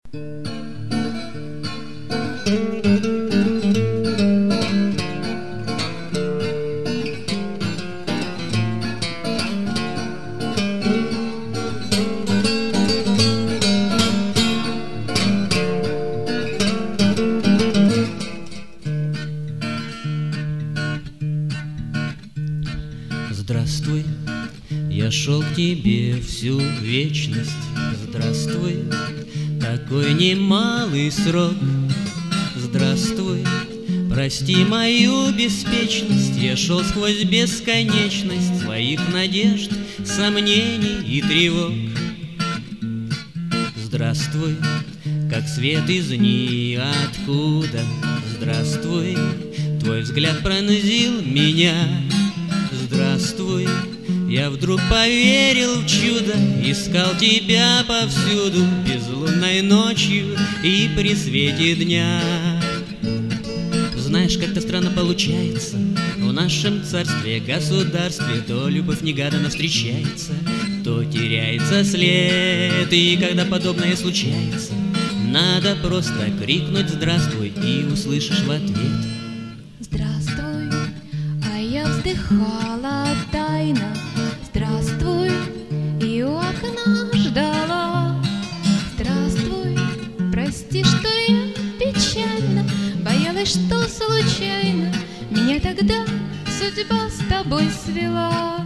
Здравствуй, я шел к тебе всю вечность. Здравствуй, такой немалый срок. Здравствуй, прости мою беспечность. Я шел сквозь бесконечность своих надежд, сомнений и тревог. Здравствуй, как свет из ниоткуда. Здравствуй, твой взгляд пронзил меня. Здравствуй, я вдруг поверил в чудо, искал тебя повсюду, безлунной ночью и при свете дня. Знаешь, как-то странно получается, в нашем царстве, государстве, то любовь негаданно встречается, то теряется след, и когда подобное случается, надо просто крикнуть «Здравствуй» и услышишь в ответ: здравствуй, а я вздыхала тайно. Здравствуй, и у окна ждала. Здравствуй, прости, что я печально боялась, что случайно меня тогда судьба с тобой свела.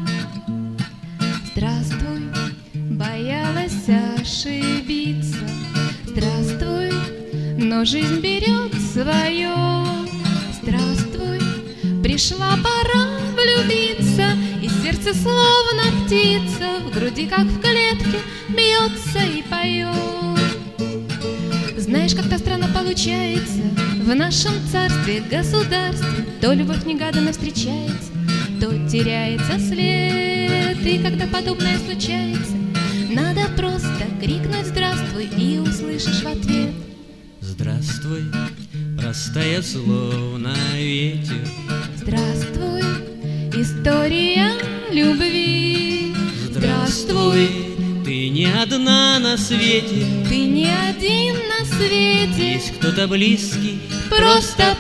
Здравствуй, боялась ошибиться. Здравствуй, но жизнь берет свое. Здравствуй, пришла пора влюбиться, и сердце словно птица в груди, как в клетке, бьется и поет. Знаешь, как-то странно получается, в нашем царстве, государстве, то любовь негаданно встречается, то теряется след, и когда подобное случается, надо просто крикнуть «Здравствуй» и услышишь в ответ: здравствуй, простая словно ветер. здравствуй, история любви. Здравствуй, ты не одна на свете, Ты не один на свете, есть кто-то близкий, просто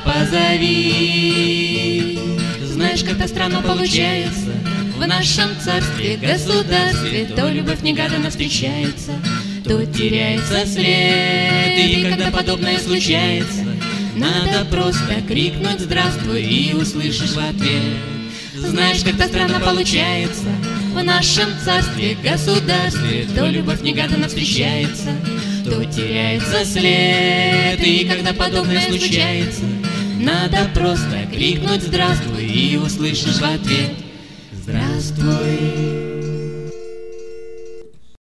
позови. Знаешь, как-то странно получается, в нашем царстве, государстве, то любовь негаданно встречается, то теряется след, и когда подобное случается, надо просто крикнуть «Здравствуй» и услышишь в ответ. Знаешь, как-то странно получается, в нашем царстве, государстве, то любовь негаданно встречается, то теряется след, и когда подобное случается, надо просто крикнуть «Здравствуй» и услышишь в ответ: здравствуй.